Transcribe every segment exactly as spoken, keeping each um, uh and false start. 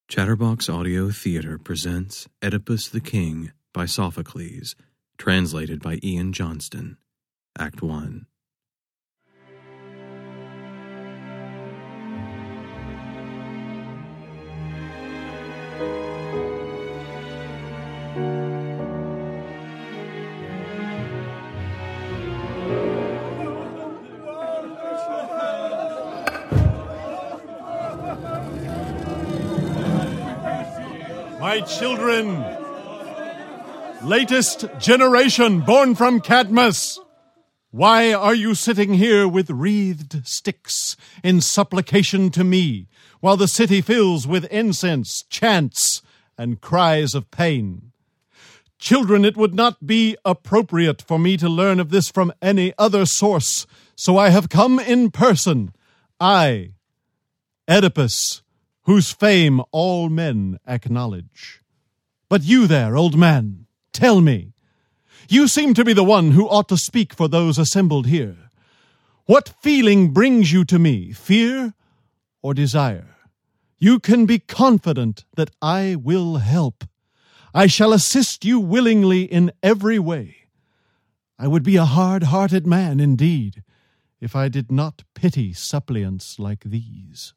Chatterbox Audio Theater presents Oedipus the King by Sophocles, translated by Ian Johnston. Act one. My children, latest generation born from Cadmus, why are you sitting here with wreathed sticks in supplication to me, while the city fills with incense, chants, and cries of pain? Children, it would not be appropriate for me to learn of this from any other source, so I have come in person, I, Oedipus, whose fame all men acknowledge. But you there, old man, tell me, you seem to be the one who ought to speak for those assembled here. What feeling brings you to me, fear or desire? You can be confident that I will help. I shall assist you willingly in every way. I would be a hard-hearted man indeed, if I did not pity suppliants like these.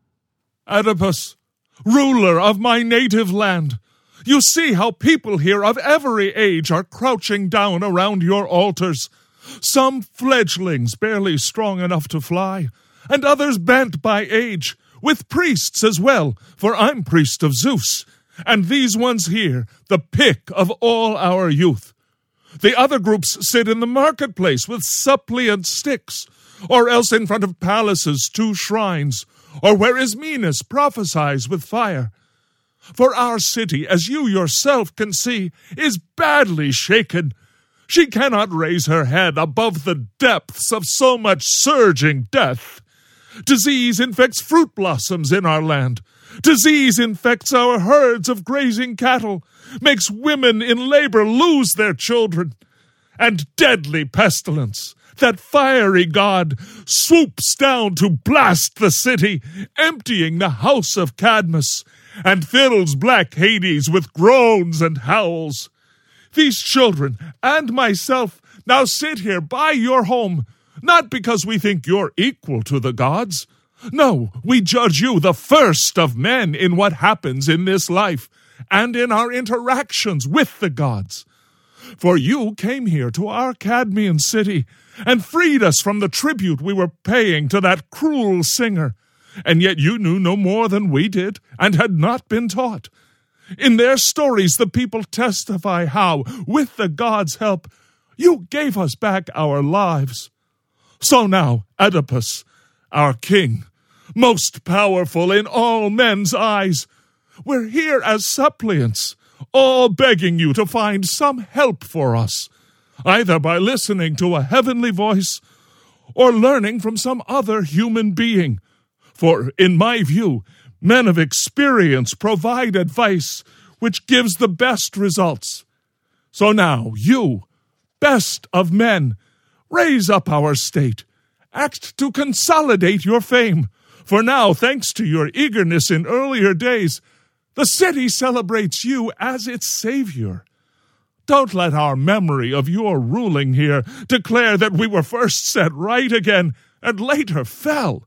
Oedipus, ruler of my native land, you see how people here of every age are crouching down around your altars, some fledglings barely strong enough to fly, and others bent by age, with priests as well, for I'm priest of Zeus, and these ones here, the pick of all our youth. The other groups sit in the marketplace with suppliant sticks, or else in front of palaces' two shrines, or where Ismenus prophesies with fire. For our city, as you yourself can see, is badly shaken. She cannot raise her head above the depths of so much surging death. Disease infects fruit blossoms in our land. Disease infects our herds of grazing cattle, makes women in labor lose their children. And deadly pestilence, that fiery god, swoops down to blast the city, emptying the house of Cadmus, and fills black Hades with groans and howls. These children and myself now sit here by your home, not because we think you're equal to the gods. No, we judge you the first of men in what happens in this life, and in our interactions with the gods. For you came here to our Cadmean city, and freed us from the tribute we were paying to that cruel singer, and yet you knew no more than we did, and had not been taught. In their stories the people testify how, with the gods' help, you gave us back our lives. So now, Oedipus, our king, most powerful in all men's eyes, we're here as suppliants, all begging you to find some help for us, either by listening to a heavenly voice or learning from some other human being. For, in my view, men of experience provide advice which gives the best results. So now, you, best of men, raise up our state, act to consolidate your fame, for now, thanks to your eagerness in earlier days, the city celebrates you as its savior. Don't let our memory of your ruling here declare that we were first set right again and later fell.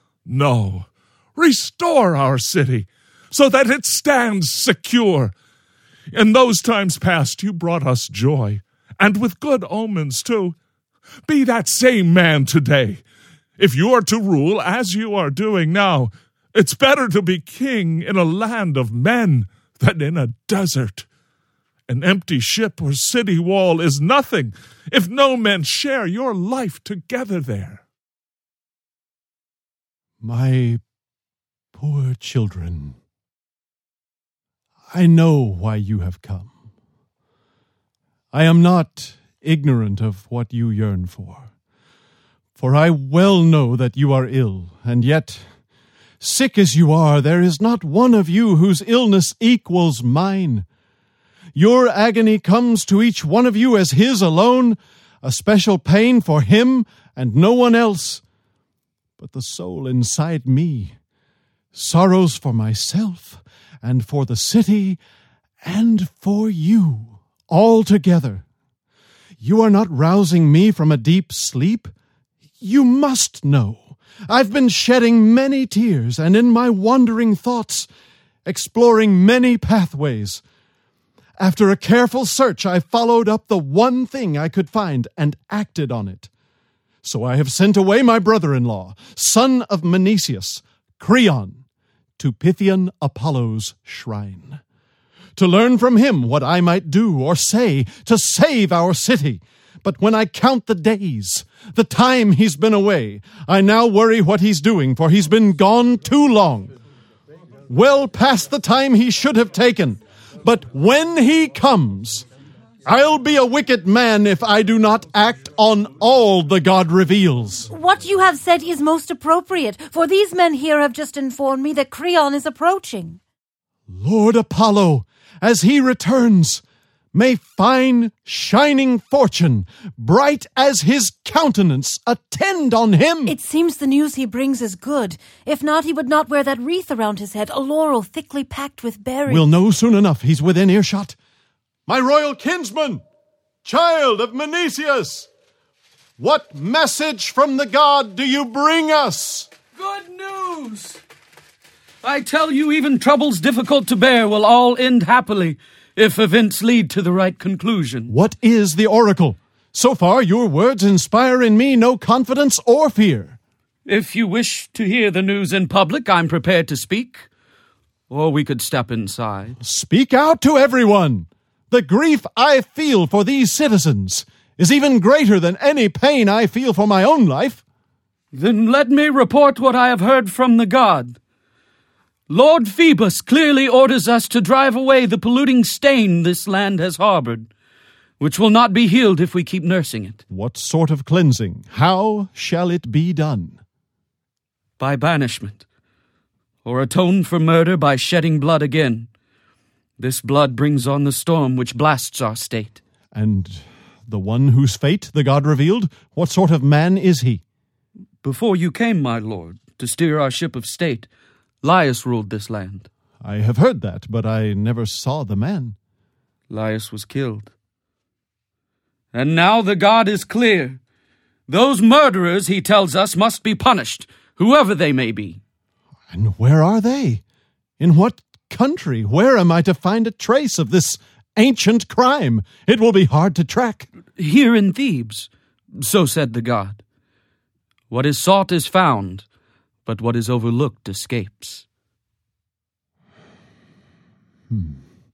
No, restore our city so that it stands secure. In those times past you brought us joy, and with good omens too. Be that same man today. If you are to rule as you are doing now, it's better to be king in a land of men than in a desert. An empty ship or city wall is nothing if no men share your life together there. My poor children, I know why you have come. I am not ignorant of what you yearn for, for I well know that you are ill, and yet, sick as you are, there is not one of you whose illness equals mine. Your agony comes to each one of you as his alone, a special pain for him and no one else. But the soul inside me sorrows for myself and for the city, and for you, all together. You are not rousing me from a deep sleep. You must know, I've been shedding many tears, and in my wandering thoughts, exploring many pathways. After a careful search, I followed up the one thing I could find and acted on it. So I have sent away my brother-in-law, son of Menecius, Creon, to Pythian Apollo's shrine, to learn from him what I might do or say to save our city. But when I count the days, the time he's been away, I now worry what he's doing, for he's been gone too long, well past the time he should have taken. But when he comes, I'll be a wicked man if I do not act on all the God reveals. What you have said is most appropriate, for these men here have just informed me that Creon is approaching. Lord Apollo, as he returns, may fine, shining fortune, bright as his countenance, attend on him. It seems the news he brings is good. If not, he would not wear that wreath around his head, a laurel thickly packed with berries. We'll know soon enough he's within earshot. My royal kinsman, child of Menecius, what message from the god do you bring us? Good news! I tell you, even troubles difficult to bear will all end happily if events lead to the right conclusion. What is the oracle? So far, your words inspire in me no confidence or fear. If you wish to hear the news in public, I'm prepared to speak. Or we could step inside. Speak out to everyone. The grief I feel for these citizens is even greater than any pain I feel for my own life. Then let me report what I have heard from the god. Lord Phoebus clearly orders us to drive away the polluting stain this land has harbored, which will not be healed if we keep nursing it. What sort of cleansing? How shall it be done? By banishment, or atone for murder by shedding blood again. This blood brings on the storm which blasts our state. And the one whose fate the god revealed, what sort of man is he? Before you came, my lord, to steer our ship of state, Laius ruled this land. I have heard that, but I never saw the man. Laius was killed. And now the god is clear. Those murderers, he tells us, must be punished, whoever they may be. And where are they? In what country? Where am I to find a trace of this ancient crime? It will be hard to track. Here in Thebes, so said the god. What is sought is found, but what is overlooked escapes. Hmm.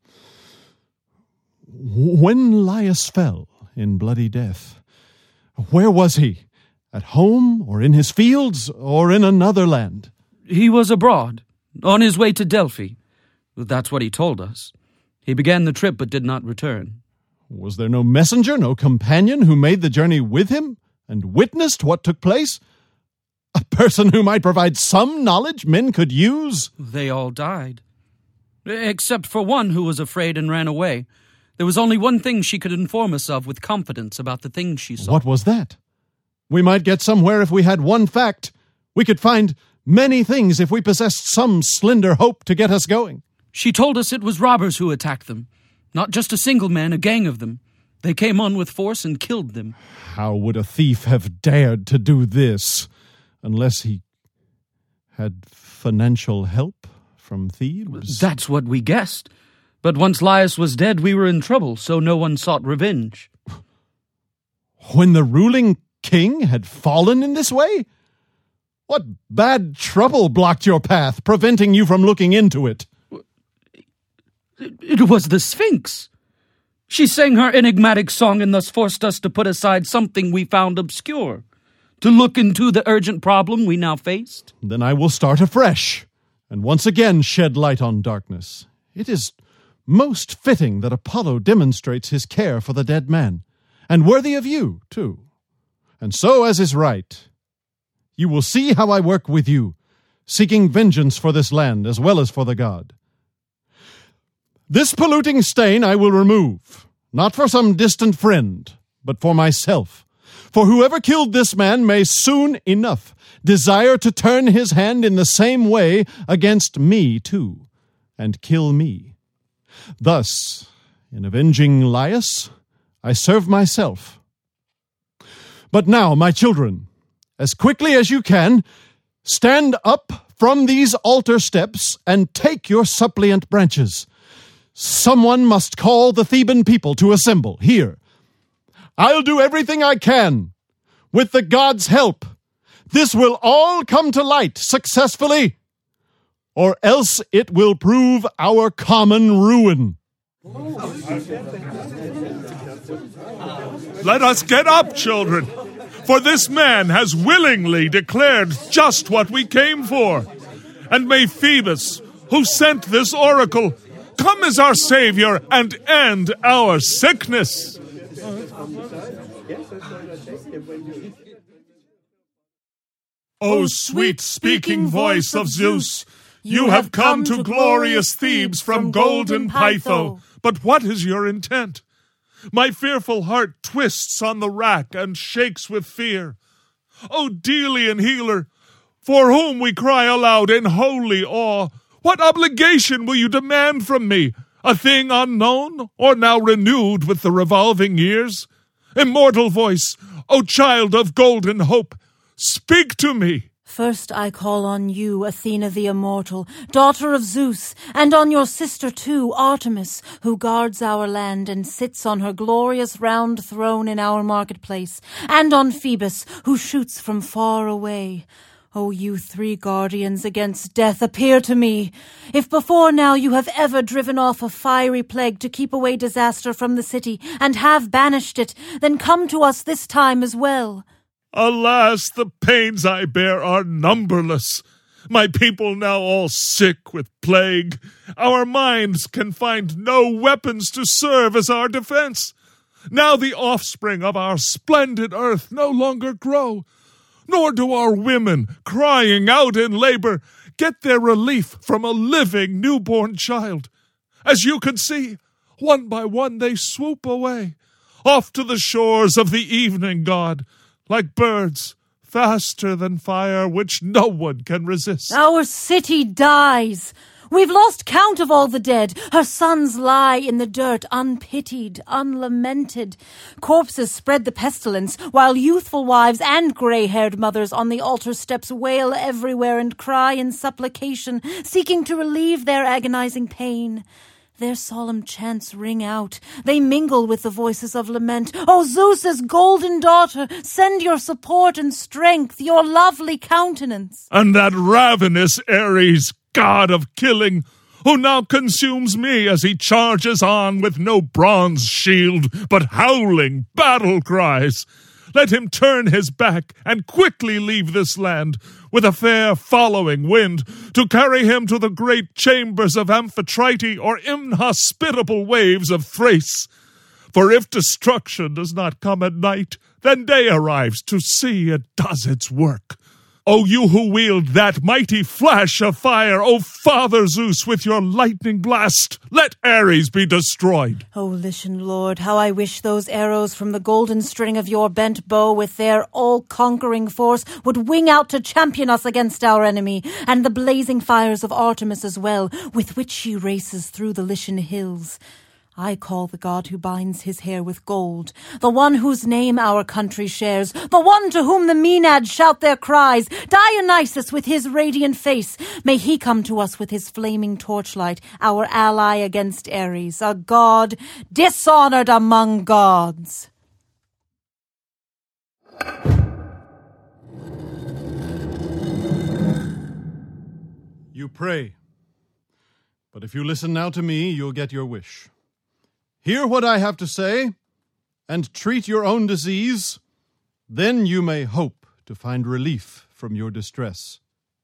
When Laius fell in bloody death, where was he? At home, or in his fields, or in another land? He was abroad, on his way to Delphi. That's what he told us. He began the trip but did not return. Was there no messenger, no companion who made the journey with him and witnessed what took place? A person who might provide some knowledge men could use? They all died. Except for one who was afraid and ran away. There was only one thing she could inform us of with confidence about the things she saw. What was that? We might get somewhere if we had one fact. We could find many things if we possessed some slender hope to get us going. She told us it was robbers who attacked them. Not just a single man, a gang of them. They came on with force and killed them. How would a thief have dared to do this? Unless he had financial help from Thebes? That's what we guessed. But once Laius was dead, we were in trouble, so no one sought revenge. When the ruling king had fallen in this way? What bad trouble blocked your path, preventing you from looking into it? It was the Sphinx. She sang her enigmatic song and thus forced us to put aside something we found obscure, to look into the urgent problem we now faced. Then I will start afresh, and once again shed light on darkness. It is most fitting that Apollo demonstrates his care for the dead man, and worthy of you, too. And so, as is right, you will see how I work with you, seeking vengeance for this land as well as for the god. This polluting stain I will remove, not for some distant friend, but for myself. For whoever killed this man may soon enough desire to turn his hand in the same way against me, too. and kill me. Thus, in avenging Laius, I serve myself. But now, my children, as quickly as you can, stand up from these altar steps and take your suppliant branches. Someone must call the Theban people to assemble here. I'll do everything I can. With the gods' help, this will all come to light successfully, or else it will prove our common ruin. Let us get up, children, for this man has willingly declared just what we came for. And may Phoebus, who sent this oracle, come as our savior and end our sickness. O sweet speaking voice of Zeus, you have come to glorious Thebes from golden Pytho. But what is your intent? My fearful heart twists on the rack and shakes with fear. O Delian healer, for whom we cry aloud in holy awe, what obligation will you demand from me? A thing unknown, or now renewed with the revolving years? Immortal voice, O child of golden hope, speak to me. First I call on you, Athena the immortal, daughter of Zeus, and on your sister too, Artemis, who guards our land and sits on her glorious round throne in our marketplace, and on Phoebus, who shoots from far away. O you three guardians against death, appear to me. If before now you have ever driven off a fiery plague to keep away disaster from the city, and have banished it, then come to us this time as well. Alas, the pains I bear are numberless. My people now all sick with plague. Our minds can find no weapons to serve as our defense. Now the offspring of our splendid earth no longer grow, nor do our women, crying out in labor, get their relief from a living newborn child. As you can see, one by one they swoop away, off to the shores of the evening god, like birds, faster than fire, which no one can resist. Our city dies. We've lost count of all the dead. Her sons lie in the dirt, unpitied, unlamented. Corpses spread the pestilence, while youthful wives and grey-haired mothers on the altar steps wail everywhere and cry in supplication, seeking to relieve their agonizing pain. Their solemn chants ring out. They mingle with the voices of lament. O Zeus's golden daughter, send your support and strength, your lovely countenance. And that ravenous Ares, god of killing, who now consumes me as he charges on with no bronze shield, but howling battle cries. Let him turn his back and quickly leave this land, with a fair following wind, to carry him to the great chambers of Amphitrite or inhospitable waves of Thrace. For if destruction does not come at night, then day arrives to see it does its work. O you who wield that mighty flash of fire, O Father Zeus, with your lightning blast, let Ares be destroyed. O Lycian Lord, how I wish those arrows from the golden string of your bent bow with their all-conquering force would wing out to champion us against our enemy, and the blazing fires of Artemis as well, with which she races through the Lycian hills. I call the god who binds his hair with gold, the one whose name our country shares, the one to whom the Maenads shout their cries, Dionysus with his radiant face. May he come to us with his flaming torchlight, our ally against Ares, a god dishonored among gods. You pray, but if you listen now to me, you'll get your wish. Hear what I have to say, and treat your own disease. Then you may hope to find relief from your distress.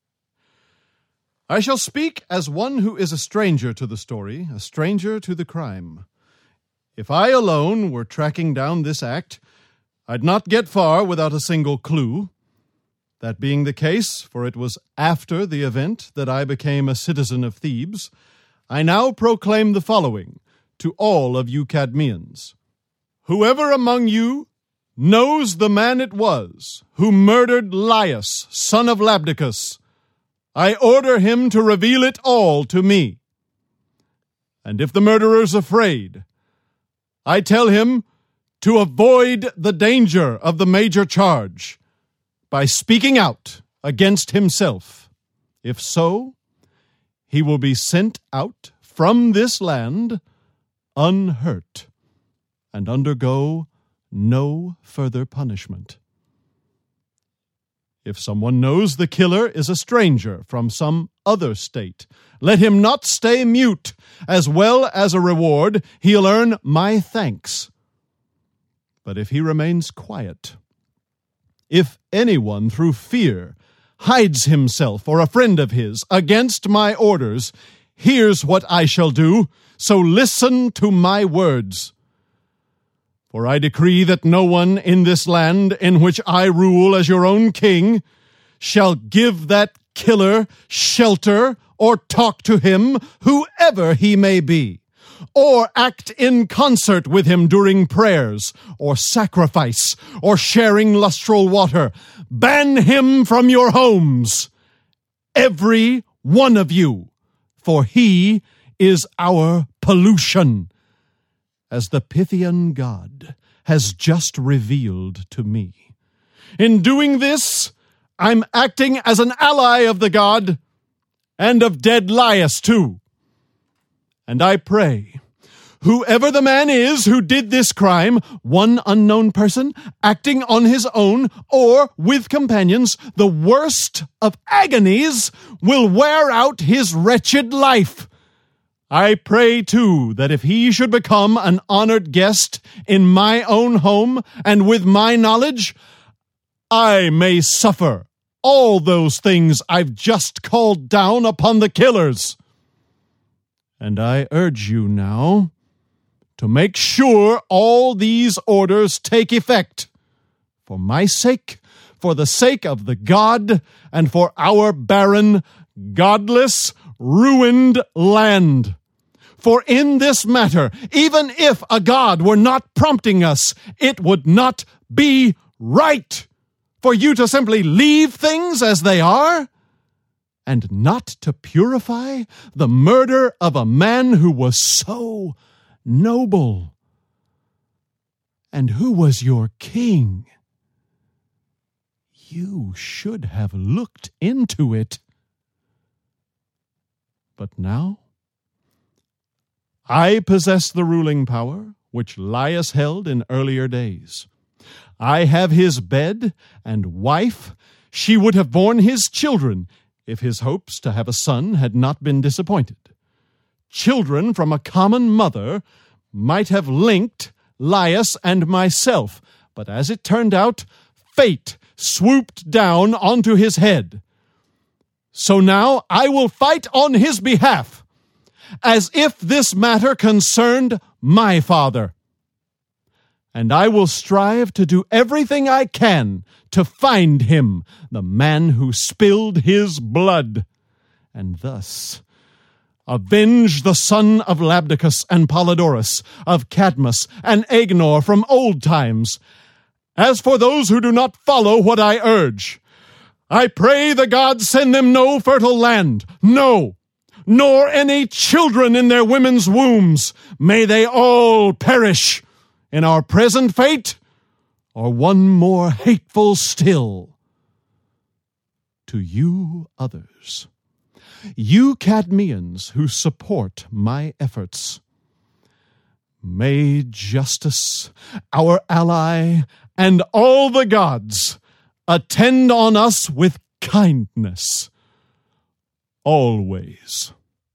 I shall speak as one who is a stranger to the story, a stranger to the crime. If I alone were tracking down this act, I'd not get far without a single clue. That being the case, for it was after the event that I became a citizen of Thebes, I now proclaim the following to all of you Cadmeans. Whoever among you knows the man it was who murdered Laius, son of Labdacus, I order him to reveal it all to me. And if the murderer's afraid, I tell him to avoid the danger of the major charge by speaking out against himself. If so, he will be sent out from this land unhurt and undergo no further punishment. If someone knows the killer is a stranger from some other state, let him not stay mute. As well as a reward, he'll earn my thanks. But if he remains quiet, if anyone through fear hides himself or a friend of his against my orders, here's what I shall do, so listen to my words. For I decree that no one in this land in which I rule as your own king shall give that killer shelter or talk to him, whoever he may be, or act in concert with him during prayers or sacrifice or sharing lustral water. Ban him from your homes, every one of you, for he is our pollution, as the Pythian god has just revealed to me. In doing this, I'm acting as an ally of the god and of dead Laius too. And I pray, whoever the man is who did this crime, one unknown person, acting on his own, or with companions, the worst of agonies will wear out his wretched life. I pray, too, that if he should become an honored guest in my own home, and with my knowledge, I may suffer all those things I've just called down upon the killers. And I urge you now to make sure all these orders take effect, for my sake, for the sake of the god, and for our barren, godless, ruined land. For in this matter, even if a god were not prompting us, it would not be right for you to simply leave things as they are, and not to purify the murder of a man who was so noble, and who was your king. You should have looked into it. But now, I possess the ruling power which Laius held in earlier days. I have his bed and wife. She would have borne his children if his hopes to have a son had not been disappointed. Children from a common mother might have linked Laius and myself, but as it turned out, fate swooped down onto his head. So now I will fight on his behalf, as if this matter concerned my father. And I will strive to do everything I can to find him, the man who spilled his blood, and thus avenge the son of Labdacus and Polydorus, of Cadmus and Agenor from old times. As for those who do not follow what I urge, I pray the gods send them no fertile land, no, nor any children in their women's wombs. May they all perish in our present fate, or one more hateful still. To you others, you Cadmeans who support my efforts, may justice, our ally, and all the gods attend on us with kindness, always.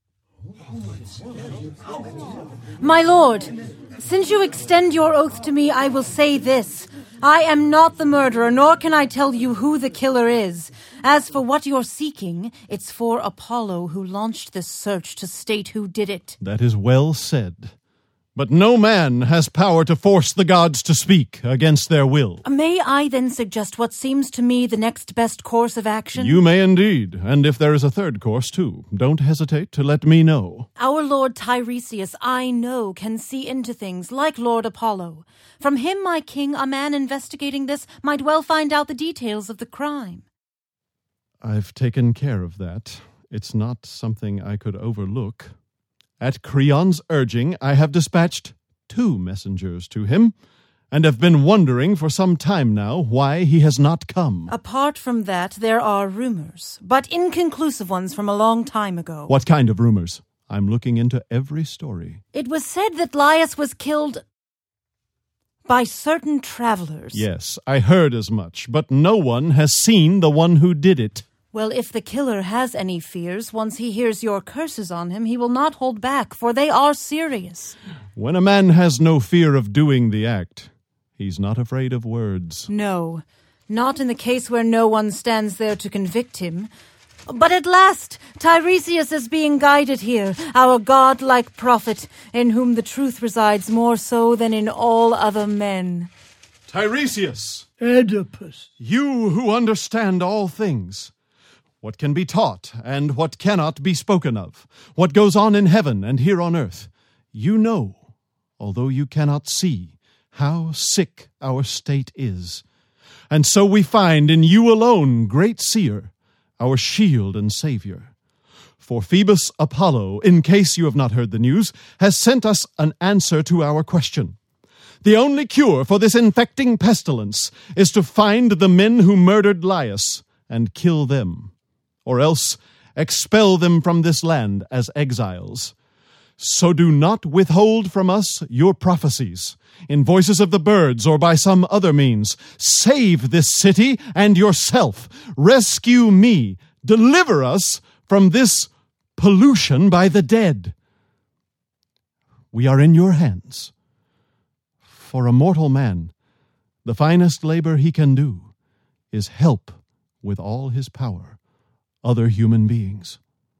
My lord, since you extend your oath to me, I will say this. I am not the murderer, nor can I tell you who the killer is. As for what you're seeking, it's for Apollo, who launched this search, to state who did it. That is well said. But no man has power to force the gods to speak against their will. May I then suggest what seems to me the next best course of action? You may indeed, and if there is a third course too, don't hesitate to let me know. Our Lord Tiresias, I know, can see into things, like Lord Apollo. From him, my king, a man investigating this might well find out the details of the crime. I've taken care of that. It's not something I could overlook. At Creon's urging, I have dispatched two messengers to him, and have been wondering for some time now why he has not come. Apart from that, there are rumors, but inconclusive ones from a long time ago. What kind of rumors? I'm looking into every story. It was said that Laius was killed by certain travelers. Yes, I heard as much, but no one has seen the one who did it. Well, if the killer has any fears, once he hears your curses on him, he will not hold back, for they are serious. When a man has no fear of doing the act, he's not afraid of words. No, not in the case where no one stands there to convict him. But at last, Tiresias is being guided here, our godlike prophet, in whom the truth resides more so than in all other men. Tiresias! Oedipus! You who understand all things. What can be taught and what cannot be spoken of. What goes on in heaven and here on earth. You know, although you cannot see, how sick our state is. And so we find in you alone, great seer, our shield and savior. For Phoebus Apollo, in case you have not heard the news, has sent us an answer to our question. The only cure for this infecting pestilence is to find the men who murdered Laius and kill them, or else expel them from this land as exiles. So do not withhold from us your prophecies, in voices of the birds or by some other means. Save this city and yourself. Rescue me. Deliver us from this pollution by the dead. We are in your hands. For a mortal man, the finest labor he can do is help with all his power other human beings.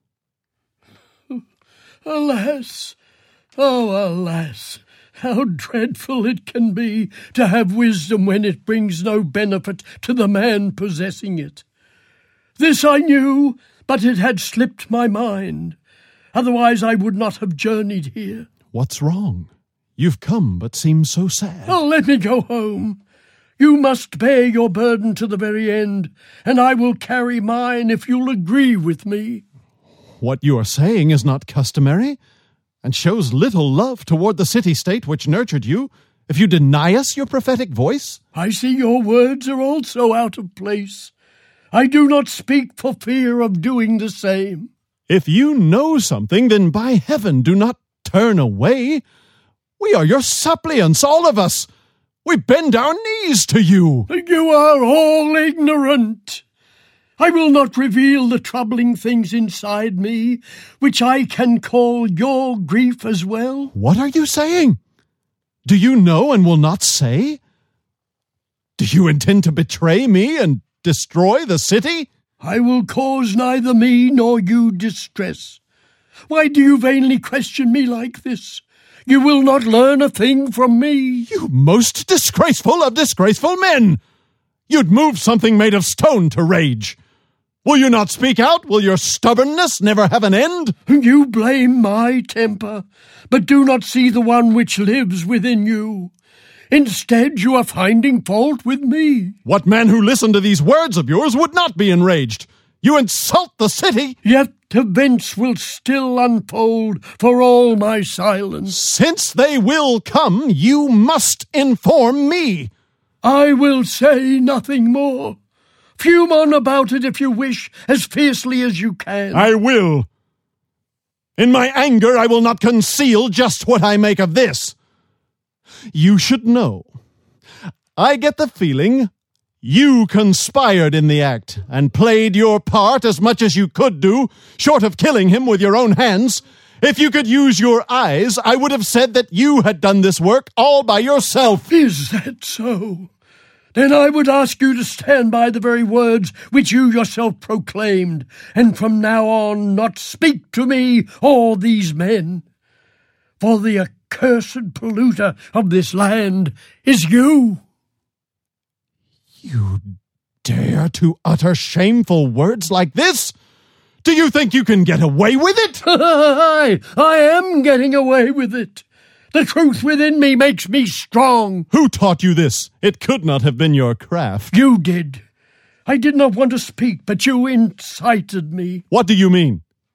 Alas, oh alas, how dreadful it can be to have wisdom when it brings no benefit to the man possessing it. This I knew, but it had slipped my mind. Otherwise I would not have journeyed here. What's wrong? You've come, but seem so sad. Oh, let me go home. You must bear your burden to the very end, and I will carry mine if you'll agree with me. What you are saying is not customary, and shows little love toward the city-state which nurtured you, if you deny us your prophetic voice. I see your words are also out of place. I do not speak for fear of doing the same. If you know something, then by heaven do not turn away. We are your suppliants, all of us. We bend our knees to you. You are all ignorant. I will not reveal the troubling things inside me, which I can call your grief as well. What are you saying? Do you know and will not say? Do you intend to betray me and destroy the city? I will cause neither me nor you distress. Why do you vainly question me like this? You will not learn a thing from me. You most disgraceful of disgraceful men! You'd move something made of stone to rage. Will you not speak out? Will your stubbornness never have an end? You blame my temper, but do not see the one which lives within you. Instead, you are finding fault with me. What man who listened to these words of yours would not be enraged? You insult the city! Yet events will still unfold for all my silence. Since they will come, you must inform me. I will say nothing more. Fume on about it if you wish, as fiercely as you can. I will. In my anger, I will not conceal just what I make of this. You should know. I get the feeling you conspired in the act and played your part as much as you could do, short of killing him with your own hands. If you could use your eyes, I would have said that you had done this work all by yourself. Is that so? Then I would ask you to stand by the very words which you yourself proclaimed, and from now on not speak to me or these men. For the accursed polluter of this land is you. You dare to utter shameful words like this? Do you think you can get away with it? I, I am getting away with it. The truth within me makes me strong. Who taught you this? It could not have been your craft. You did. I did not want to speak, but you incited me. What do you mean?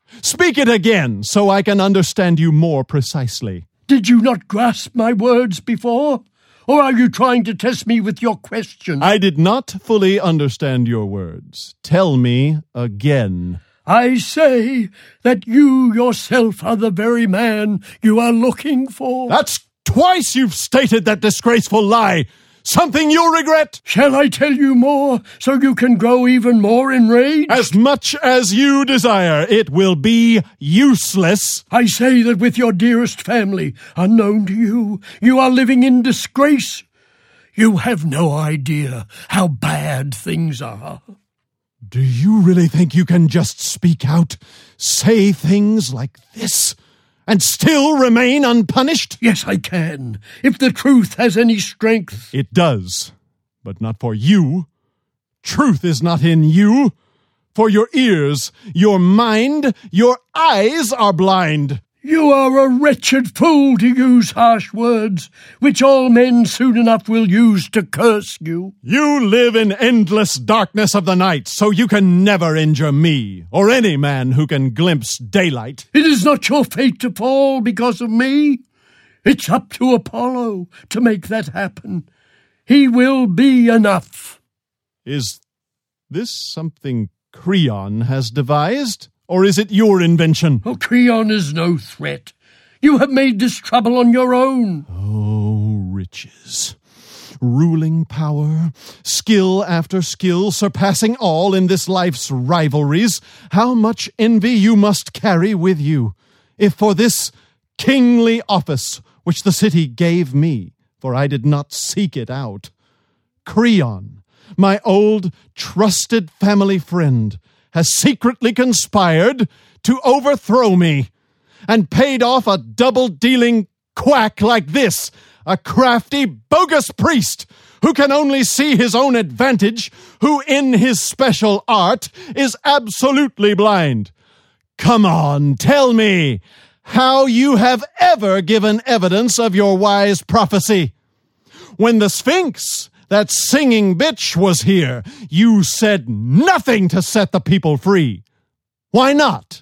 Speak it again, so I can understand you more precisely. Did you not grasp my words before? Or are you trying to test me with your question? I did not fully understand your words. Tell me again. I say that you yourself are the very man you are looking for. That's twice you've stated that disgraceful lie. Something you'll regret. Shall I tell you more, so you can grow even more enraged? As much as you desire. It will be useless. I say that with your dearest family, unknown to you, you are living in disgrace. You have no idea how bad things are. Do you really think you can just speak out, say things like this, and still remain unpunished? Yes, I can, if the truth has any strength. It does, but not for you. Truth is not in you. For your ears, your mind, your eyes are blind. You are a wretched fool to use harsh words, which all men soon enough will use to curse you. You live in endless darkness of the night, so you can never injure me, or any man who can glimpse daylight. It is not your fate to fall because of me. It's up to Apollo to make that happen. He will be enough. Is this something Creon has devised? Or is it your invention? Oh, Creon is no threat. You have made this trouble on your own. Oh, riches. Ruling power, skill after skill, surpassing all in this life's rivalries. How much envy you must carry with you, if for this kingly office which the city gave me, for I did not seek it out, Creon, my old trusted family friend, has secretly conspired to overthrow me, and paid off a double-dealing quack like this, a crafty, bogus priest who can only see his own advantage, who in his special art is absolutely blind. Come on, tell me how you have ever given evidence of your wise prophecy. When the Sphinx, that singing bitch, was here, you said nothing to set the people free. Why not?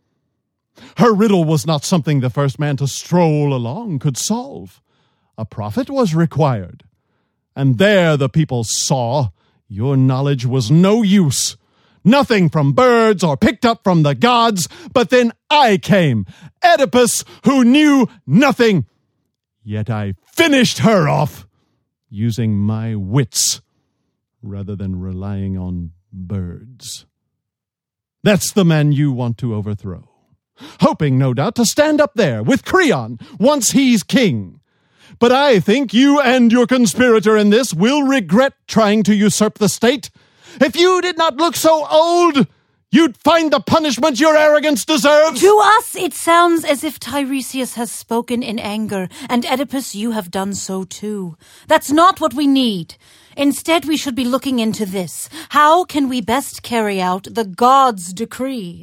Her riddle was not something the first man to stroll along could solve. A prophet was required. And there the people saw your knowledge was no use. Nothing from birds or picked up from the gods. But then I came, Oedipus, who knew nothing. Yet I finished her off, using my wits rather than relying on birds. That's the man you want to overthrow, hoping, no doubt, to stand up there with Creon once he's king. But I think you and your conspirator in this will regret trying to usurp the state. If you did not look so old, you'd find the punishment your arrogance deserves. To us, it sounds as if Tiresias has spoken in anger, and Oedipus, you have done so too. That's not what we need. Instead, we should be looking into this. How can we best carry out the gods' decree?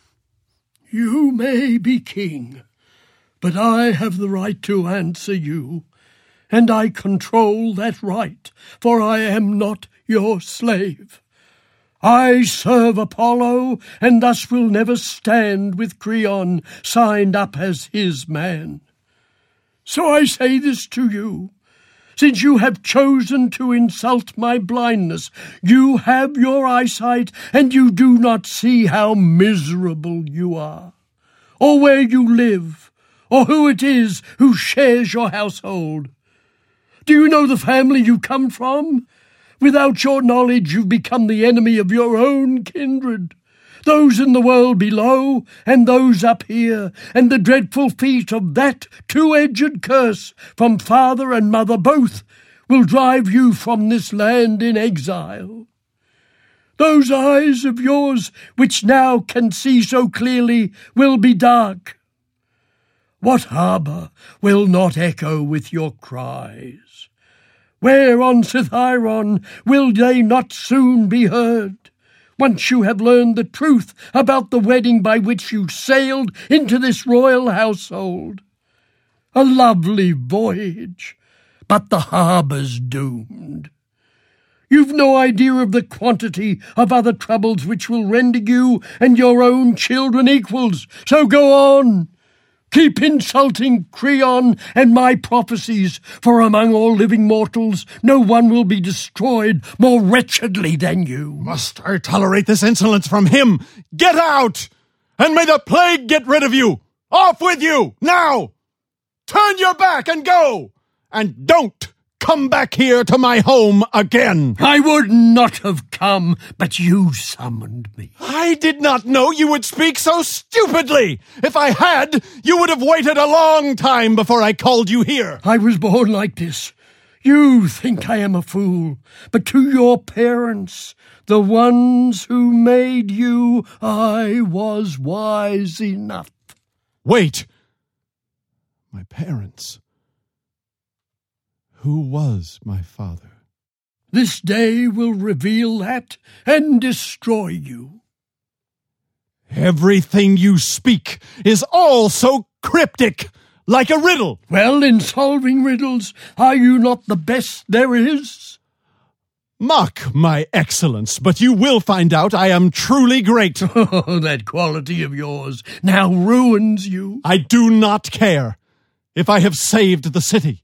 You may be king, but I have the right to answer you, and I control that right, for I am not your slave. I serve Apollo, and thus will never stand with Creon signed up as his man. So I say this to you. Since you have chosen to insult my blindness, you have your eyesight, and you do not see how miserable you are, or where you live, or who it is who shares your household. Do you know the family you come from? Without your knowledge, you've become the enemy of your own kindred, those in the world below and those up here, and the dreadful feat of that two-edged curse from father and mother both will drive you from this land in exile. Those eyes of yours, which now can see so clearly, will be dark. What harbour will not echo with your cries? Where on Cithaeron will they not soon be heard? Once you have learned the truth about the wedding by which you sailed into this royal household. A lovely voyage, but the harbour's doomed. You've no idea of the quantity of other troubles which will render you and your own children equals. So go on. Keep insulting Creon and my prophecies, for among all living mortals no one will be destroyed more wretchedly than you. Must I tolerate this insolence from him? Get out! And may the plague get rid of you! Off with you, now! Turn your back and go! And don't come back here to my home again! I would not have come, but you summoned me. I did not know you would speak so stupidly! If I had, you would have waited a long time before I called you here. I was born like this. You think I am a fool, but to your parents, the ones who made you, I was wise enough. Wait! My parents. Who was my father? This day will reveal that and destroy you. Everything you speak is all so cryptic, like a riddle. Well, in solving riddles, are you not the best there is? Mock my excellence, but you will find out I am truly great. Oh, that quality of yours now ruins you. I do not care if I have saved the city.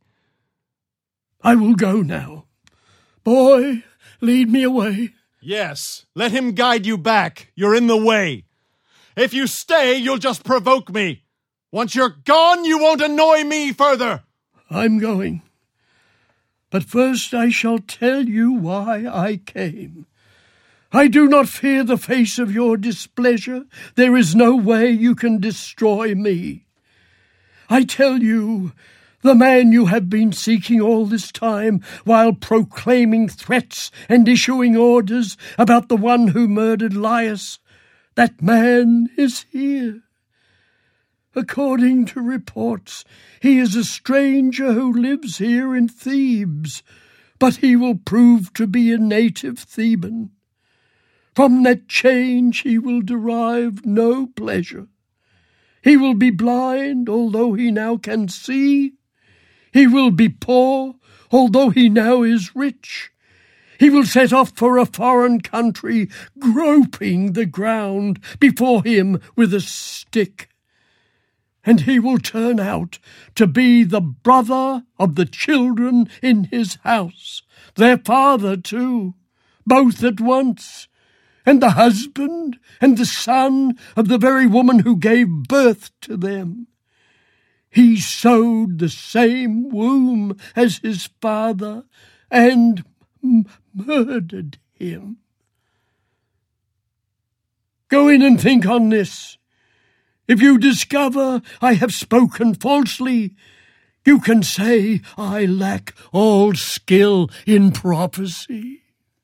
I will go now. Boy, lead me away. Yes, let him guide you back. You're in the way. If you stay, you'll just provoke me. Once you're gone, you won't annoy me further. I'm going. But first I shall tell you why I came. I do not fear the face of your displeasure. There is no way you can destroy me. I tell you, the man you have been seeking all this time, while proclaiming threats and issuing orders about the one who murdered Laius, that man is here. According to reports, he is a stranger who lives here in Thebes, but he will prove to be a native Theban. From that change he will derive no pleasure. He will be blind, although he now can see. He will be poor, although he now is rich. He will set off for a foreign country, groping the ground before him with a stick. And he will turn out to be the brother of the children in his house, their father too, both at once, and the husband and the son of the very woman who gave birth to them. He sowed the same womb as his father and m- murdered him. Go in and think on this. If you discover I have spoken falsely, you can say I lack all skill in prophecy.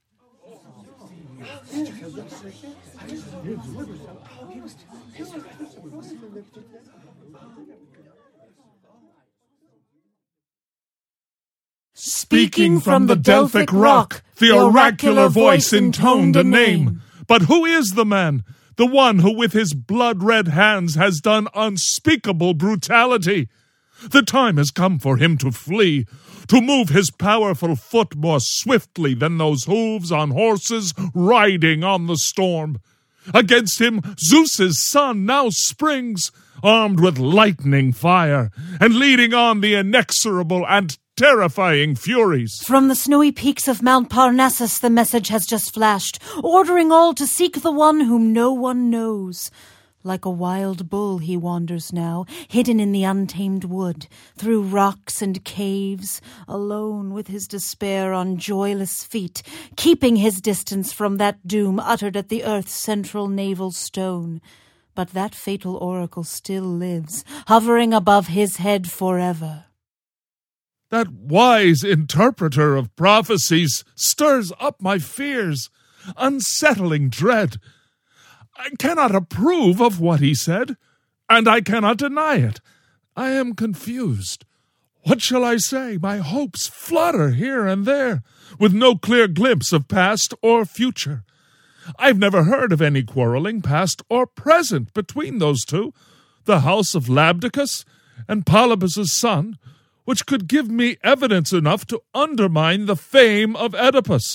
Speaking from the Delphic rock, the oracular voice intoned a name. But who is the man? The one who with his blood-red hands has done unspeakable brutality. The time has come for him to flee, to move his powerful foot more swiftly than those hooves on horses riding on the storm. Against him Zeus's son now springs, armed with lightning fire, and leading on the inexorable and terrifying furies. From the snowy peaks of Mount Parnassus the message has just flashed, ordering all to seek the one whom no one knows. Like a wild bull he wanders now, hidden in the untamed wood, through rocks and caves, alone with his despair on joyless feet, keeping his distance from that doom uttered at the earth's central navel stone. But that fatal oracle still lives, hovering above his head forever. That wise interpreter of prophecies stirs up my fears, unsettling dread. I cannot approve of what he said, and I cannot deny it. I am confused. What shall I say? My hopes flutter here and there, with no clear glimpse of past or future. I've never heard of any quarreling, past or present, between those two, the house of Labdacus and Polybus's son, which could give me evidence enough to undermine the fame of Oedipus.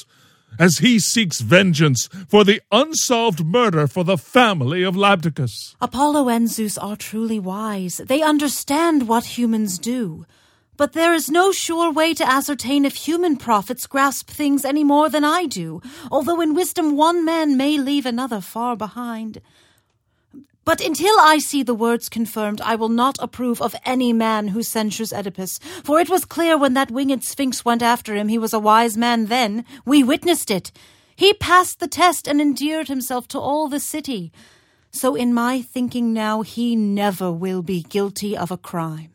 as he seeks vengeance for the unsolved murder for the family of Labdacus. Apollo and Zeus are truly wise. They understand what humans do. But there is no sure way to ascertain if human prophets grasp things any more than I do, although in wisdom one man may leave another far behind. But until I see the words confirmed, I will not approve of any man who censures Oedipus, for it was clear when that winged sphinx went after him he was a wise man then. We witnessed it. He passed the test and endeared himself to all the city. So in my thinking now, he never will be guilty of a crime.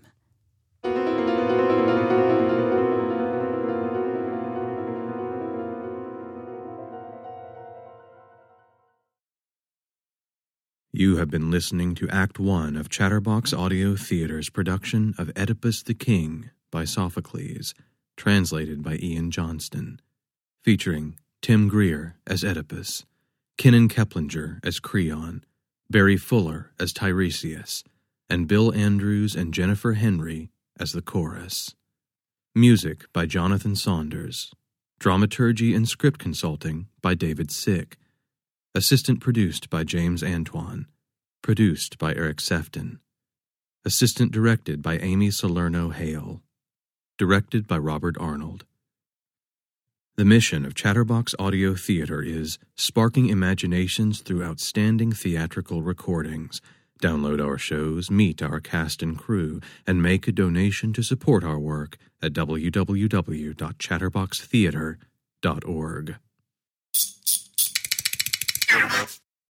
You have been listening to Act One of Chatterbox Audio Theater's production of Oedipus the King by Sophocles, translated by Ian Johnston, featuring Tim Greer as Oedipus, Kinnan Keplinger as Creon, Barry Fuller as Tiresias, and Bill Andrews and Jennifer Henry as the chorus. Music by Jonathan Saunders. Dramaturgy and script consulting by David Sick. Assistant produced by James Antoine. Produced by Eric Sefton. Assistant directed by Amy Salerno Hale. Directed by Robert Arnold. The mission of Chatterbox Audio Theater is sparking imaginations through outstanding theatrical recordings. Download our shows, meet our cast and crew, and make a donation to support our work at w w w dot chatterbox theater dot org.